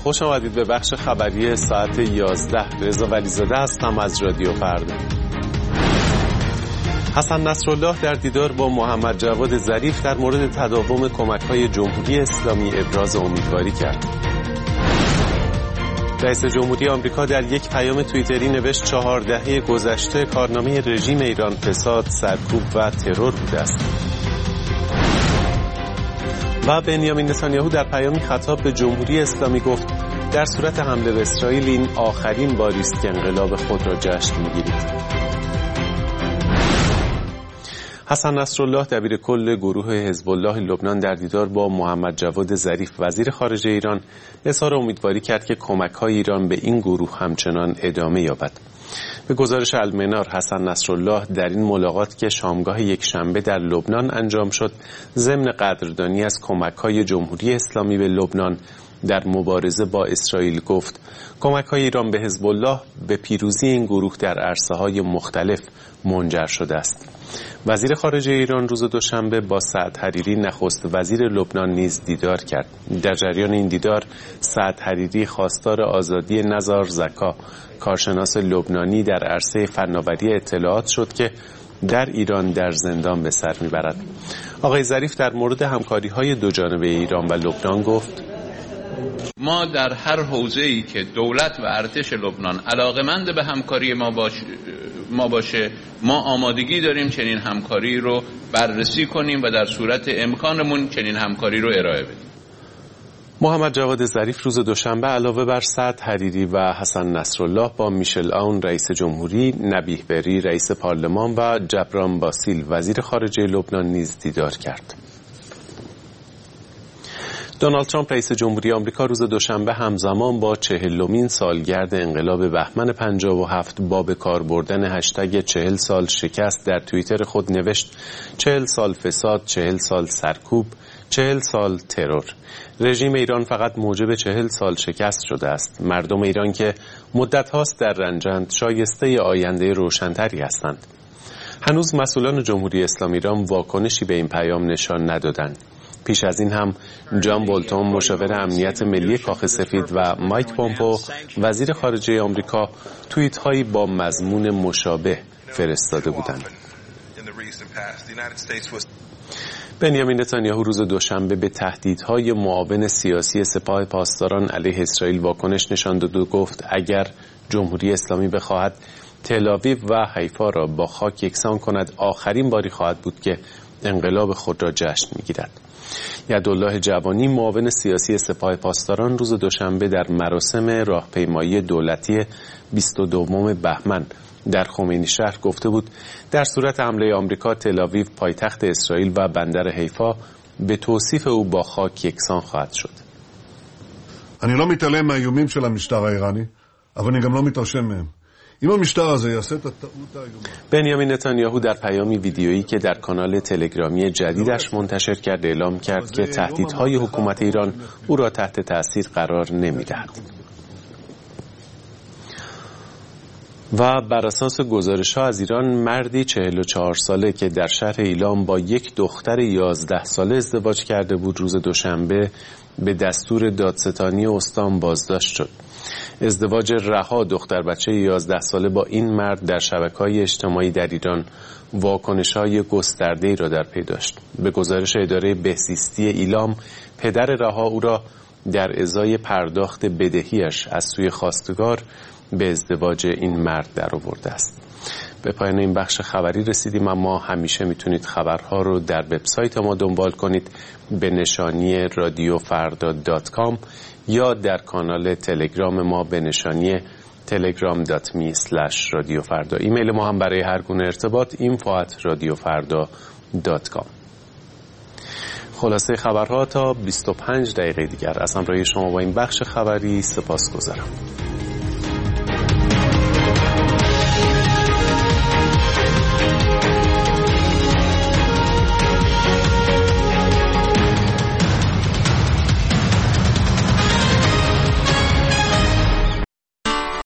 خوش آمدید به بخش خبری ساعت 11. رضا ولیزاده هستم از رادیو فردا. حسن نصرالله در دیدار با محمد جواد ظریف در مورد تداوم کمک‌های جمهوری اسلامی ابراز امیدواری کرد. رئیس جمهوری آمریکا در یک پیام توییتری نوشت 4 دهه گذشته کارنامه رژیم ایران فساد، سرکوب و ترور بوده است. و بنیامین نتانیاهو در پیامی خطاب به جمهوری اسلامی گفت در صورت حمله به اسرائیل این آخرین باری است که انقلاب خود را جشن می‌گیرید. حسن نصرالله دبیرکل گروه حزب الله لبنان در دیدار با محمد جواد ظریف وزیر خارجه ایران اظهار امیدواری کرد که کمک‌های ایران به این گروه همچنان ادامه یابد. به گزارش المنار، حسن نصرالله در این ملاقات که شامگاه یکشنبه در لبنان انجام شد ضمن قدردانی از کمک‌های جمهوری اسلامی به لبنان در مبارزه با اسرائیل گفت کمک‌های ایران به حزب الله به پیروزی این گروه در عرصه‌های مختلف منجر شده است. وزیر خارجه ایران روز دوشنبه با سعد حریری نخست وزیر لبنان نیز دیدار کرد. در جریان این دیدار سعد حریری خواستار آزادی نزار زکا، کارشناس لبنانی در عرصه فناوری اطلاعات شد که در ایران در زندان به سر میبرد. آقای ظریف در مورد همکاری‌های دوجانبه ایران و لبنان گفت ما در هر حوزه‌ای که دولت و ارتش لبنان علاقه‌مند به همکاری ما باشه ما آمادگی داریم چنین همکاری رو بررسی کنیم و در صورت امکانمون چنین همکاری رو ارائه بدیم. محمد جواد ظریف روز دوشنبه علاوه بر سعد حریری و حسن نصرالله با میشل آون رئیس جمهوری، نبیه بری رئیس پارلمان و جبران باسیل وزیر خارجه لبنان نیز دیدار کرد. دونالد ترامپ رئیس جمهوری آمریکا روز دوشنبه همزمان با 40مین سالگرد انقلاب بهمن 57 با به کار بردن هشتگ 40 سال شکست در توییتر خود نوشت 40 سال فساد، 40 سال سرکوب، 40 سال ترور. رژیم ایران فقط موجب 40 سال شکست شده است. مردم ایران که مدت هاست در رنجند شایسته آینده روشن‌تری هستند. هنوز مسئولان جمهوری اسلامی ایران واکنشی به این پیام نشان ندادند. پیش از این هم جان بولتون مشاور امنیت ملی کاخ سفید و مایک پومپو وزیر خارجه آمریکا توییت هایی با مضمون مشابه فرستاده بودند. بنیامین نتانیاهو روز دوشنبه به تهدیدهای معاون سیاسی سپاه پاسداران علیه اسرائیل واکنش نشان داد و گفت اگر جمهوری اسلامی بخواهد تل‌آویو و حیفا را با خاک یکسان کند آخرین باری خواهد بود که انقلاب خود را جشن می‌گیرد. یدالله جوانی معاون سیاسی سپاه پاسداران روز دوشنبه در مراسم راهپیمایی دولتی 22 بهمن در خمینی شهر גفته بود در صورت حمله آمریکا تل‌آویو پایتخت اسرائیل و בנדר حیفا به توصیف او با خاک یکسان خواهد شد. אני לא מתעלם מהאיומים של המשטר האיראני, אבל אני גם לא מתרשם מהם. אם המשטר הזה יעשה את הטעות האיומה. بنیامین نتانیاهو در پیامی ویدیویی که در کانال تلگرامی جدیدش منتشر کرد اعلام کرد که تهدیدهای حکومت ایران او را تحت تاثیر قرار نمی‌دهد. و بر اساس گزارش‌ها از ایران مردی 44 ساله که در شهر ایلام با یک دختر 11 ساله ازدواج کرده بود روز دوشنبه به دستور دادستانی استان بازداشت شد. ازدواج رها دختر بچه 11 ساله با این مرد در شبکه‌های اجتماعی در ایران واکنش‌های گسترده‌ای را در پی داشت. به گزارش اداره بهزیستی ایلام پدر رها او را در ازای پرداخت بدهیش از سوی خواستگار به ازدواج این مرد در آورده است. به پایان این بخش خبری رسیدیم، اما همیشه میتونید خبرها رو در وبسایت ما دنبال کنید به نشانی radiofarda.com یا در کانال تلگرام ما به نشانی telegram.me/radiofarda. ایمیل ما هم برای هر گونه ارتباط info@radiofarda.com. خلاصه خبرها تا 25 دقیقه دیگر. از همراهی شما با این بخش خبری سپاسگزارم.